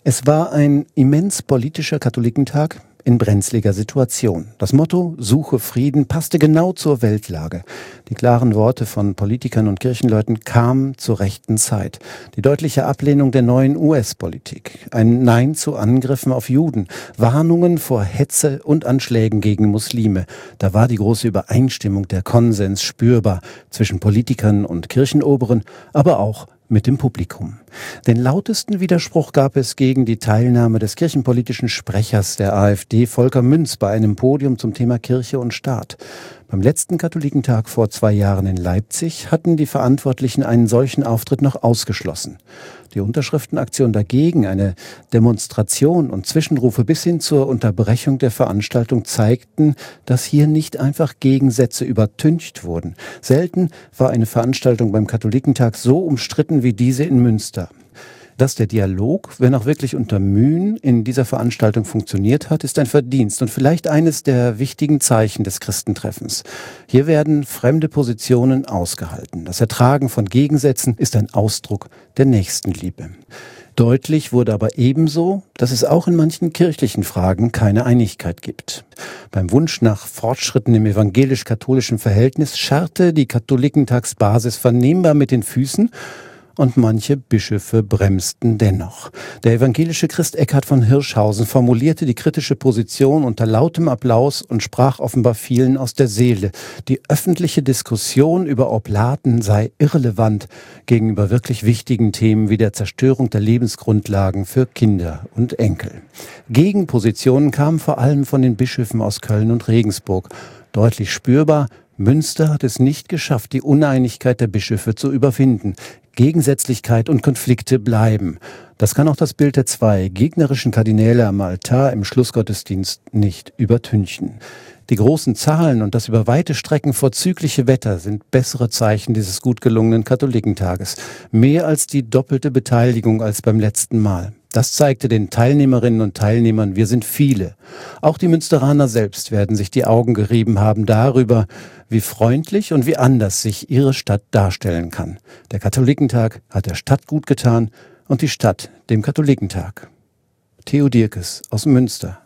Es war ein immens politischer Katholikentag in brenzliger Situation. Das Motto „Suche Frieden" passte genau zur Weltlage. Die klaren Worte von Politikern und Kirchenleuten kamen zur rechten Zeit. Die deutliche Ablehnung der neuen US-Politik, ein Nein zu Angriffen auf Juden, Warnungen vor Hetze und Anschlägen gegen Muslime. Da war die große Übereinstimmung, der Konsens spürbar zwischen Politikern und Kirchenoberen, aber auch mit dem Publikum. Den lautesten Widerspruch gab es gegen die Teilnahme des kirchenpolitischen Sprechers der AfD, Volker Münz, bei einem Podium zum Thema Kirche und Staat. Beim letzten Katholikentag vor 2 Jahren in Leipzig hatten die Verantwortlichen einen solchen Auftritt noch ausgeschlossen. Die Unterschriftenaktion dagegen, eine Demonstration und Zwischenrufe bis hin zur Unterbrechung der Veranstaltung zeigten, dass hier nicht einfach Gegensätze übertüncht wurden. Selten war eine Veranstaltung beim Katholikentag so umstritten wie diese in Münster. Dass der Dialog, wenn auch wirklich unter Mühen, in dieser Veranstaltung funktioniert hat, ist ein Verdienst und vielleicht eines der wichtigen Zeichen des Christentreffens. Hier werden fremde Positionen ausgehalten. Das Ertragen von Gegensätzen ist ein Ausdruck der Nächstenliebe. Deutlich wurde aber ebenso, dass es auch in manchen kirchlichen Fragen keine Einigkeit gibt. Beim Wunsch nach Fortschritten im evangelisch-katholischen Verhältnis scharrte die Katholikentagsbasis vernehmbar mit den Füßen, und manche Bischöfe bremsten dennoch. Der evangelische Christ Eckhard von Hirschhausen formulierte die kritische Position unter lautem Applaus und sprach offenbar vielen aus der Seele. Die öffentliche Diskussion über Oblaten sei irrelevant gegenüber wirklich wichtigen Themen wie der Zerstörung der Lebensgrundlagen für Kinder und Enkel. Gegenpositionen kamen vor allem von den Bischöfen aus Köln und Regensburg. Deutlich spürbar: Münster hat es nicht geschafft, die Uneinigkeit der Bischöfe zu überwinden. Gegensätzlichkeit und Konflikte bleiben. Das kann auch das Bild der 2 gegnerischen Kardinäle am Altar im Schlussgottesdienst nicht übertünchen. Die großen Zahlen und das über weite Strecken vorzügliche Wetter sind bessere Zeichen dieses gut gelungenen Katholikentages. Mehr als die doppelte Beteiligung als beim letzten Mal. Das zeigte den Teilnehmerinnen und Teilnehmern, wir sind viele. Auch die Münsteraner selbst werden sich die Augen gerieben haben darüber, wie freundlich und wie anders sich ihre Stadt darstellen kann. Der Katholikentag hat der Stadt gut getan und die Stadt dem Katholikentag. Theo Dierkes aus Münster.